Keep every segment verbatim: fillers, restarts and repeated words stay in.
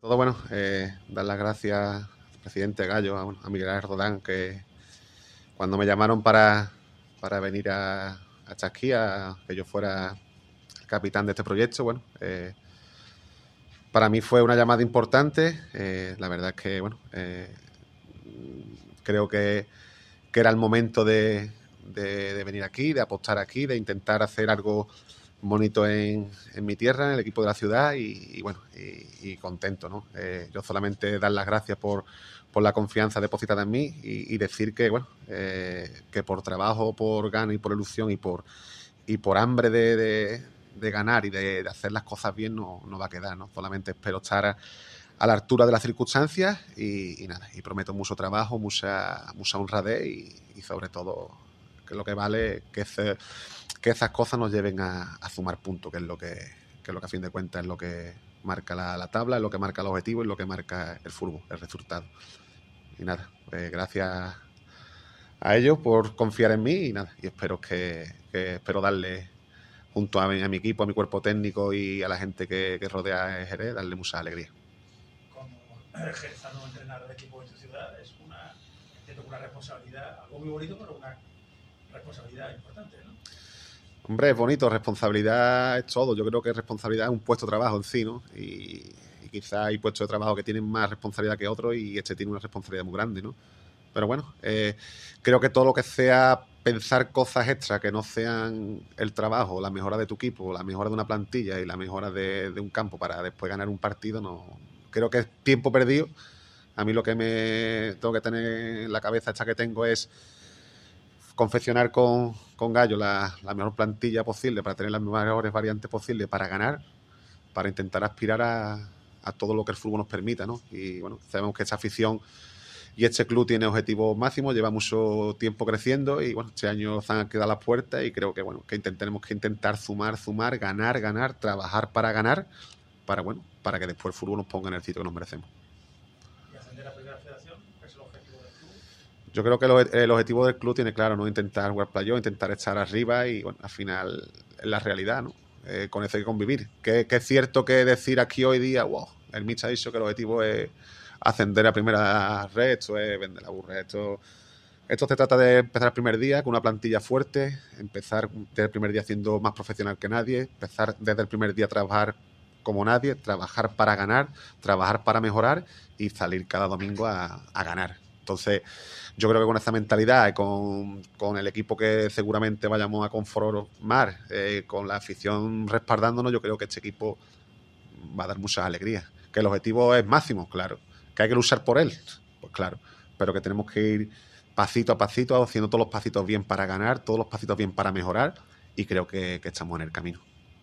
Todo bueno, eh, dar las gracias al presidente Gallo, a, bueno, a Miguel Ángel Rodán, que cuando me llamaron para, para venir a, a Chasquí, a que yo fuera el capitán de este proyecto, bueno, eh, para mí fue una llamada importante. Eh, la verdad es que, bueno, eh, creo que, que, era el momento de, de, de, venir aquí, de apostar aquí, de intentar hacer algo bonito en, en mi tierra, en el equipo de la ciudad y, y bueno, y, y, contento, ¿no? Eh, yo solamente dar las gracias por, por la confianza depositada en mí y, y decir que, bueno, eh, que por trabajo, por gana y por ilusión y por, y por hambre de, de, de ganar y de, de, hacer las cosas bien no, no va a quedar, ¿no? Solamente espero estar a, a la altura de las circunstancias y, y nada, y prometo mucho trabajo, mucha, mucha honradez y, y sobre todo que lo que vale que, se, que esas cosas nos lleven a, a sumar puntos, que es lo que, que es lo que a fin de cuentas es lo que marca la, la tabla, es lo que marca el objetivo y lo que marca el fútbol, el resultado. Y nada, pues gracias a ellos por confiar en mí y nada, y espero que, que espero darle junto a mi, a mi equipo, a mi cuerpo técnico y a la gente que, que rodea a Jerez, darle mucha alegría. Como ejerzando entrenar al equipo de tu ciudad es una, entiendo, una responsabilidad, algo muy bonito, pero una responsabilidad importante, ¿no? Hombre, es bonito, responsabilidad es todo. Yo creo que responsabilidad es un puesto de trabajo en sí, ¿no? Y, y quizás hay puestos de trabajo que tienen más responsabilidad que otros y este tiene una responsabilidad muy grande, ¿no? Pero bueno, eh, creo que todo lo que sea pensar cosas extras que no sean el trabajo, la mejora de tu equipo, la mejora de una plantilla y la mejora de, de un campo para después ganar un partido, no creo que es tiempo perdido. A mí lo que me tengo que tener en la cabeza esta que tengo es confeccionar con, con Gallo la, la mejor plantilla posible para tener las mejores variantes posibles para ganar, para intentar aspirar a, a todo lo que el fútbol nos permita, ¿no? Y bueno, sabemos que esta afición y este club tiene objetivos máximos, lleva mucho tiempo creciendo y bueno, este año se han quedado las puertas y creo que bueno, que tenemos que intentar sumar, sumar, ganar, ganar, trabajar para ganar, para bueno, para que después el fútbol nos ponga en el sitio que nos merecemos. ¿Y ascender a Primera Federación es el objetivo del club? Yo creo que el, el objetivo del club tiene claro, ¿no? Intentar jugar playoff, intentar estar arriba y bueno, al final es la realidad, ¿no? Eh, con eso hay que convivir. Que, que es cierto que decir aquí hoy día, wow, el Mitch ha dicho que el objetivo es ascender a primera red, esto es vender la burra, esto, esto se trata de empezar el primer día con una plantilla fuerte, empezar desde el primer día siendo más profesional que nadie, empezar desde el primer día a trabajar como nadie, trabajar para ganar, trabajar para mejorar y salir cada domingo a, a ganar. Entonces, yo creo que con esa mentalidad y con, con el equipo que seguramente vayamos a conformar, eh, con la afición respaldándonos, yo creo que este equipo va a dar muchas alegrías. Que el objetivo es máximo, claro. Que hay que luchar por él, pues claro. Pero que tenemos que ir pasito a pasito, haciendo todos los pasitos bien para ganar, todos los pasitos bien para mejorar y creo que, que estamos en el camino.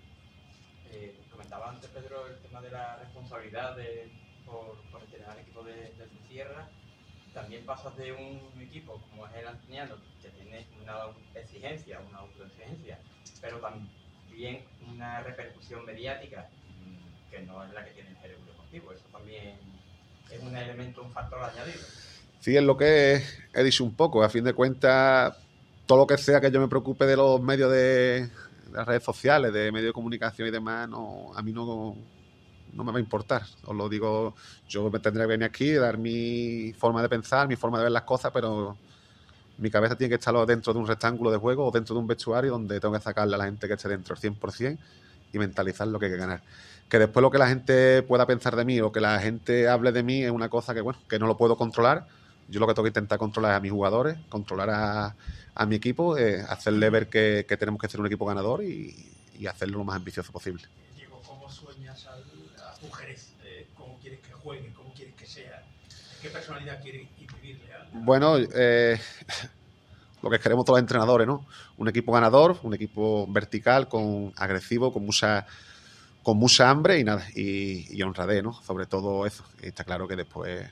Eh, comentaba antes, Pedro, el tema de la responsabilidad de, por, por entrenar al equipo de, de tu tierra. También pasas de un equipo como es el Antoniano, que tiene una exigencia, una autoexigencia, pero también una repercusión mediática que no es la que tiene el Jerez Deportivo. Eso también es un elemento, un factor añadido. Sí, es lo que he dicho un poco. A fin de cuentas, todo lo que sea que yo me preocupe de los medios de, de las redes sociales, de medios de comunicación y demás, no, a mí no, no me va a importar. Os lo digo, yo me tendré que venir aquí, dar mi forma de pensar, mi forma de ver las cosas, pero mi cabeza tiene que estar dentro de un rectángulo de juego o dentro de un vestuario donde tengo que sacarle a la gente que esté dentro al cien por ciento y mentalizar lo que hay que ganar. Que después lo que la gente pueda pensar de mí o que la gente hable de mí es una cosa que, bueno, que no lo puedo controlar. Yo lo que tengo que intentar controlar es a mis jugadores, controlar a, a mi equipo, eh, hacerle ver que, que tenemos que ser un equipo ganador y, y hacerlo lo más ambicioso posible. Diego, ¿cómo sueñas al, a tu Jerez? Eh, ¿Cómo quieres que juegue? ¿Cómo quieres que sea? ¿Qué personalidad quieres imprimirle a, a... Bueno, eh, lo que queremos todos los entrenadores, ¿no? Un equipo ganador, un equipo vertical, con agresivo, con mucha con mucha hambre y nada, y, y honradez, ¿no? Sobre todo eso. Y está claro que después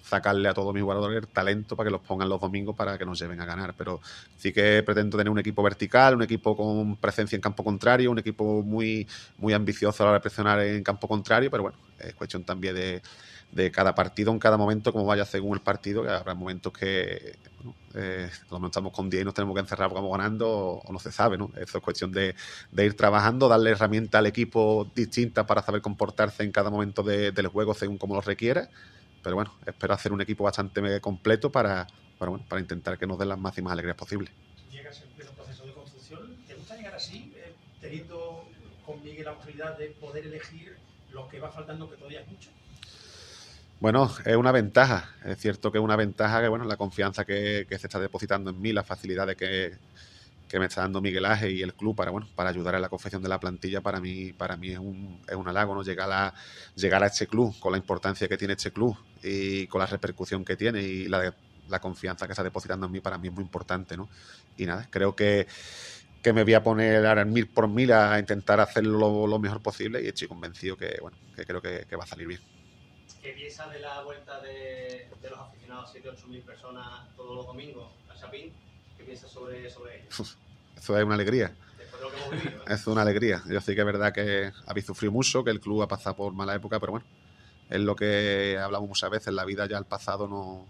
sacarle a todos mis jugadores el talento para que los pongan los domingos para que nos lleven a ganar. Pero sí que pretendo tener un equipo vertical, un equipo con presencia en campo contrario, un equipo muy, muy ambicioso a la hora de presionar en campo contrario, pero bueno, es cuestión también de, de cada partido, en cada momento, como vaya según el partido, que habrá momentos que bueno, eh, cuando estamos con diez y nos tenemos que encerrar porque vamos ganando o, o no se sabe, ¿no? Eso es cuestión de, de ir trabajando, darle herramientas al equipo distintas para saber comportarse en cada momento de, del juego según como lo requiera. Pero bueno, espero hacer un equipo bastante completo para, para, bueno, para intentar que nos den las máximas alegrías posibles. Llegas en pleno proceso de construcción. ¿Te gusta llegar así, eh, teniendo con Miguel la posibilidad de poder elegir lo que va faltando, que todavía es mucho? Bueno, es una ventaja. Es cierto que es una ventaja que, bueno, la confianza que, que se está depositando en mí, la facilidad de que, que me está dando Miguel Ángel y el club para, bueno, para ayudar en la confección de la plantilla, para mí, para mí es un, es un halago, ¿no? Llegar a, llegar a este club con la importancia que tiene este club y con la repercusión que tiene y la, la confianza que está depositando en mí, para mí es muy importante, ¿no? Y nada, creo que, que me voy a poner ahora mil por mil a intentar hacerlo lo, lo mejor posible y estoy convencido que, bueno, que creo que, que va a salir bien. ¿Qué piensas de la vuelta de, de los aficionados, siete u ocho mil personas todos los domingos a Chapín? ¿Qué piensas sobre, sobre ello? Eso es una alegría. Después de lo que hemos vivido, ¿eh? Es una alegría. Yo sí que es verdad que habéis sufrido mucho, que el club ha pasado por mala época, pero bueno, es lo que hablamos muchas veces, la vida ya el pasado no,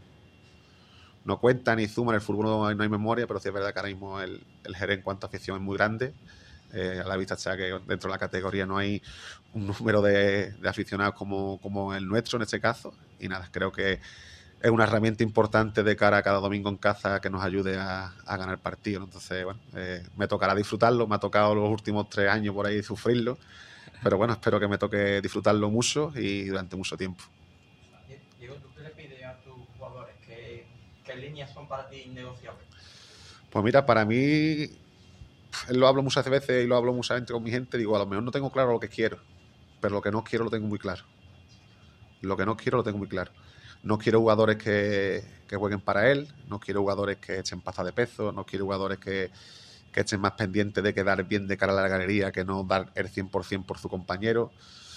no cuenta ni suma, en el fútbol no hay, no hay memoria, pero sí es verdad que ahora mismo el, el Jerez en cuanto a afición es muy grande. Eh, a la vista está que dentro de la categoría no hay un número de, de aficionados como, como el nuestro en este caso, y nada, creo que es una herramienta importante de cara a cada domingo en casa que nos ayude a, a ganar partidos. Entonces, bueno, eh, me tocará disfrutarlo, me ha tocado los últimos tres años por ahí sufrirlo, pero bueno, espero que me toque disfrutarlo mucho y durante mucho tiempo. Diego, ¿tú qué le pides a tus jugadores? ¿Qué, qué líneas son para ti innegociables? Pues mira, para mí, lo hablo muchas veces y lo hablo mucha gente con mi gente, digo, a lo mejor no tengo claro lo que quiero, pero lo que no quiero lo tengo muy claro. Lo que no quiero lo tengo muy claro. No quiero jugadores que, que jueguen para él, no quiero jugadores que echen paza de peso, no quiero jugadores que, que echen más pendientes de quedar bien de cara a la galería que no dar el cien por ciento por su compañero.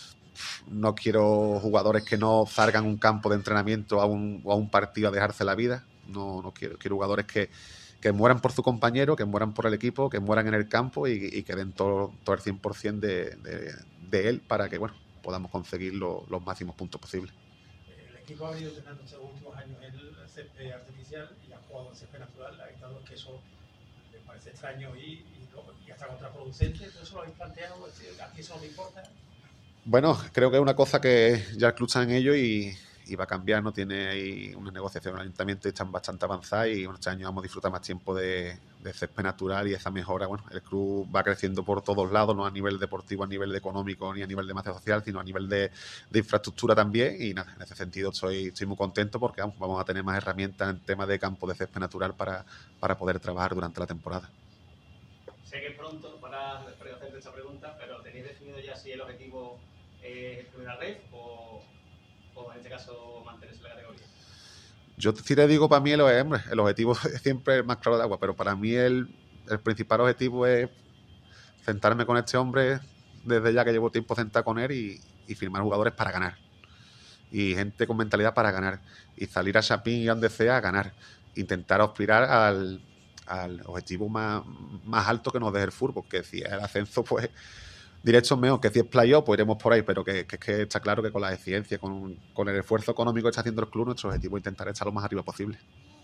No quiero jugadores que no salgan un campo de entrenamiento a un, a un partido a dejarse la vida. No, no quiero. Quiero jugadores que, que mueran por su compañero, que mueran por el equipo, que mueran en el campo y, y que den todo, todo el cien por ciento de, de, de él para que, bueno, podamos conseguir lo, los máximos puntos posibles. El equipo ha venido entrenando estos últimos años el césped artificial y ha jugado en césped natural. Ha estado que eso me parece extraño y, y, y hasta contraproducente. ¿Todo eso lo habéis planteado? ¿A ti eso no te importa? Bueno, creo que es una cosa que ya el club está en ello y, y va a cambiar, ¿no? Tiene ahí una negociación con el ayuntamiento y están bastante avanzadas y bueno, este año vamos a disfrutar más tiempo de, de césped natural y esa mejora. Bueno, el club va creciendo por todos lados, no a nivel deportivo, a nivel económico ni a nivel de masa social, sino a nivel de, de infraestructura también y nada, en ese sentido estoy, estoy muy contento porque vamos, vamos a tener más herramientas en tema de campo de césped natural para, para poder trabajar durante la temporada. Sé que es pronto para hacerte esa pregunta, pero ¿tenéis definido ya si el objetivo es primera red o, o en este caso mantenerse en la categoría? Yo si te digo, para mí el, hombre, el objetivo es siempre el más claro de agua, pero para mí el, el principal objetivo es sentarme con este hombre desde ya que llevo tiempo sentado con él y, y firmar jugadores para ganar. Y gente con mentalidad para ganar. Y salir a Chapín y a donde sea a ganar. Intentar aspirar al, al objetivo más, más alto que nos deje el fútbol, que si es el ascenso, pues directo mejor, que si es playoff, pues iremos por ahí, pero que, que, que está claro que con la eficiencia, con, con el esfuerzo económico que está haciendo el club, nuestro objetivo es intentar estar lo más arriba posible.